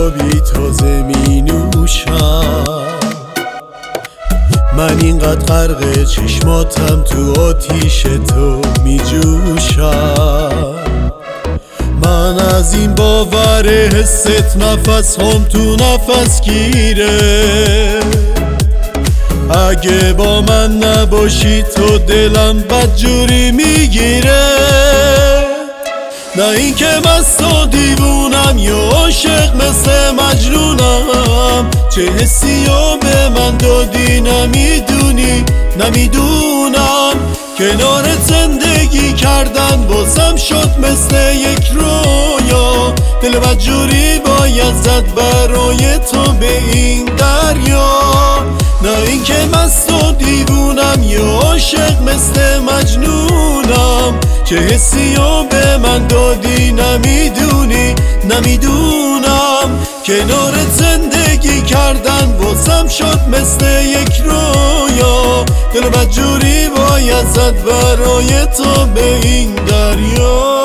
شرابی تازه می نوشم. من اینقدر غرق چشماتم تو آتیش تو می جوشم. من از این باور حست نفس هم تو نفس گیره. اگه با من نباشی تو دلم بدجوری میگیره. نه این که مست و دیوونم یا عاشق مثل مجنونم. چه حسیو به من دادی نمیدونم. کنارت زندگی کردن بازم شد مثل یک رویا. دل بدجوری باید زد برای تو به این دریا. نه این که مست و دیوونم یا عاشق مثل مجنونم. چه حسیو به من دادی نمیدونم. کنارت زندگی کردن بازم شد مثل یک رویا. دل بدجوری باید زد برای تو به این دریا.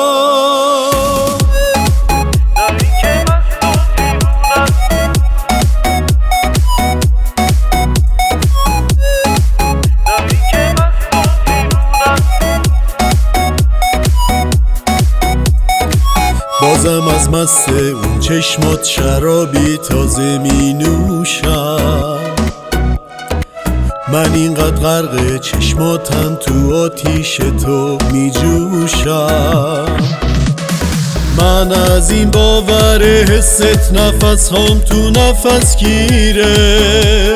بازم از مست اون چشمات شرابی تازه می نوشم. من اینقدر غرق چشماتم تو آتیش تو می جوشم. من از این باور حست نفس هم تو نفس گیره.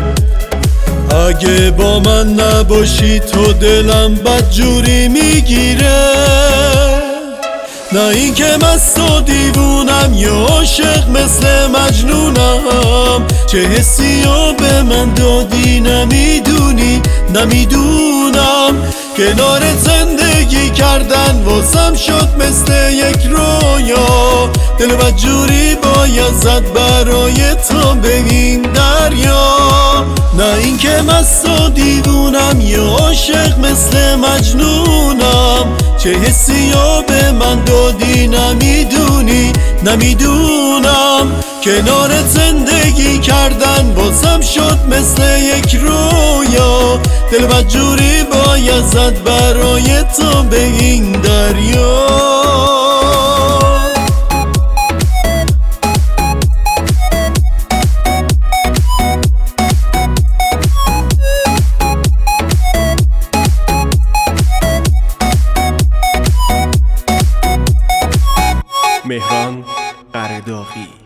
اگه با من نباشی تو دلم بدجوری میگیره. نه این که مست و دیوونم یا عاشق مثل مجنونم. چه حسیو به من دادی نمیدونم. کنارت زندگی کردن واسم شد مثل یک رویا. دل بدجوری باید زد برای تو به این دریا. نه این که مست و دیوونم یا عاشق مثل مجنونم. چه حسیو به من دادی نمیدونم. کنارت زندگی کردن بازم شد مثل یک رویا. دل بدجوری باید زد برای تو به این دریا. مهران قرداغی.